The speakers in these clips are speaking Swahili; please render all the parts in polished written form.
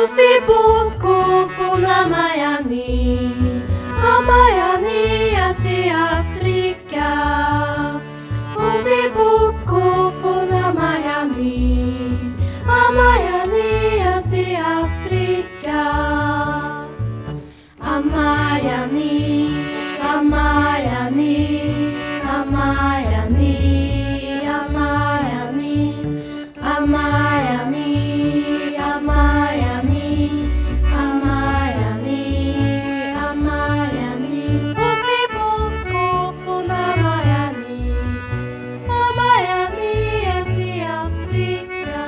Usibuku funamayani, amayani Asia Afrika. Usibuku funamayani, amayani Asia Afrika. Amayani, amayani, amayani, amayani, amayani, amayani, amayani, amayani. Usibuku funamayani, amayani Asia Afrika.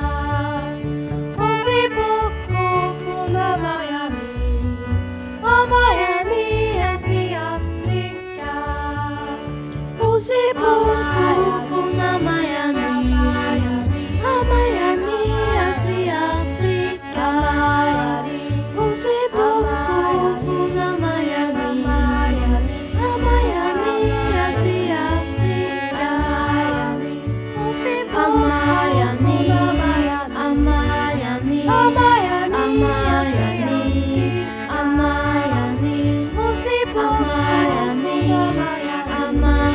Usibuku funamayani, amayani Asia Afrika. Usibuku funamayani, amayani Asia Afrika. Usibuku funamayani, amayani Asia Afrika. Amayani, amayani, amayani, amayani. Usibuku amayani.